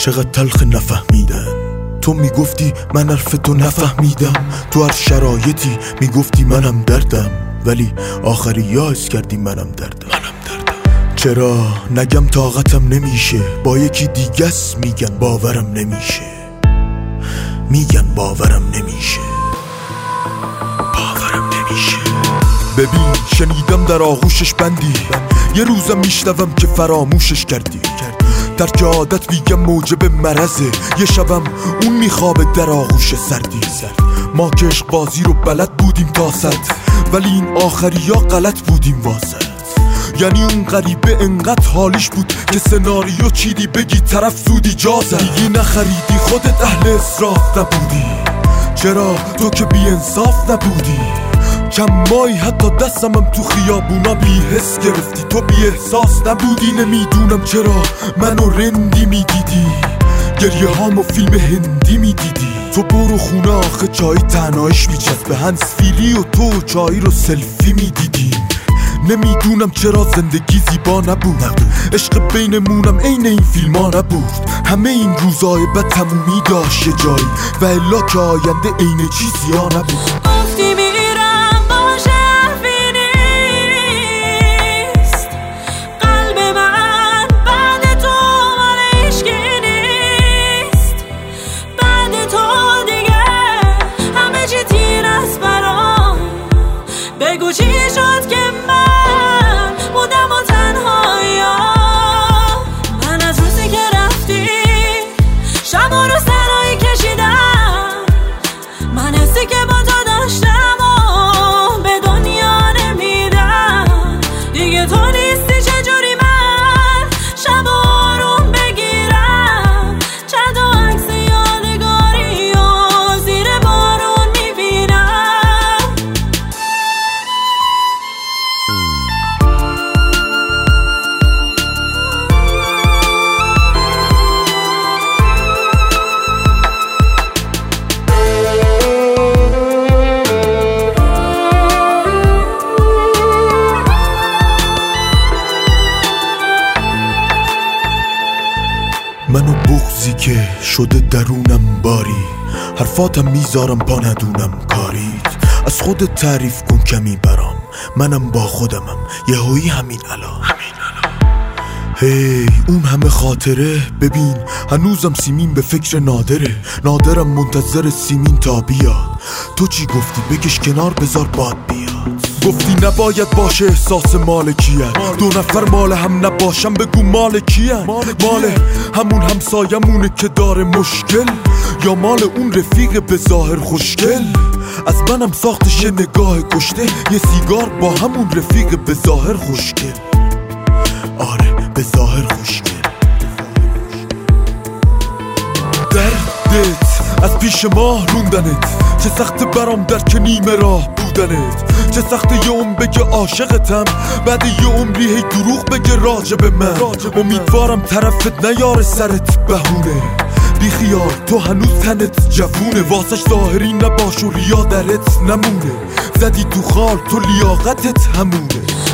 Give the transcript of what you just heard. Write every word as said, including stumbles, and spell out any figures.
چقدر تلخ نفهمیدن. تو میگفتی من حرف تو نفهمیدم، تو هر شرایطی میگفتی منم دردم، ولی آخری یاس کردی منم دردم. چرا نگم طاقتم نمیشه، با یکی دیگس میگن باورم نمیشه، میگن باورم نمیشه، باورم نمیشه. ببین شنیدم در آغوشش بندی، یه روزم میشنوم که فراموشش کردی. ترک عادت میگم موجب مرزه، یه شبم اون میخوابه در آغوش سردی. ما که عشق بازی رو بلد بودیم تا صد، ولی این آخری ها غلط بودیم واسه. یعنی اون غریبه انقدر حالیش بود که سناریو چیدی بگی طرف زودی جازه. دیگه نخریدی خودت اهل اصراف نبودی، چرا تو که بی انصاف نبودی. چند ماهی حتی دستمم تو خیابونا بی حس گرفتی، تو بی احساس نبودی. نمیدونم چرا منو رندی میدیدی، گریه هامو فیلم هندی میدیدی. تو برو خونه آخه چای تنهایش میچسبه، هنس فیری و تو چای رو سلفی میدیدی. نمیدونم چرا زندگی زیبا نبود، عشق بینمونم عین این فیلم ها نبود. همه این روزای بد تمومی داشت یه جایی، و الا که آینده عین چیزی ها نبود. گفتی میرم باشه حرفی نیست، قلب من بعد تو مال عشقی نیست. بعد تو دیگه همه چی تیر است برام، بگو چی شد که من بودم و تنهایم. من از روزی که رفتی شب رو سرایی کشیدم، من حسی که با تو داشتم و به دنیا نمیدم. دیگه تو نیستی چجوری من شب آروم بگیرم، چند و عکس یادگاری و زیر بارون میبینم. منو بغضی که شده درونم باری، حرفاتم میذارم پا ندونم کاریت. از خودت تعریف کن کمی برام، منم با خودمم یهویی همین الان. هی hey, اون همه خاطره، ببین هنوزم سیمین به فکر نادره. نادرم منتظر سیمین تا بیاد. تو چی گفتی؟ بکش کنار بذار باد بیاد. گفتی نباید باشه احساس مالکیت، دو نفر مال هم نباشم بگو مال کیه؟ مال همون همسایمونه که داره مشکل، یا مال اون رفیق به ظاهر خوشگل؟ از منم ساختش نگاه کشته، یه سیگار با همون رفیق به ظاهر خوشگل. آره به ظاهر خوشگل. دردت از پیش ما روندنت، چه سخت برام در که نیمه راه بودنت. چه سخت یه عمر بگه عاشقتم، بعد یه عمری هی دروغ بگه راجب من. امیدوارم طرفت نیاره سرت بهونه، بی خیال تو هنوز تنت جوونه. واسش ظاهری نباش و ریا درت نمونه، زدی تو خال تو لیاقتت همونه.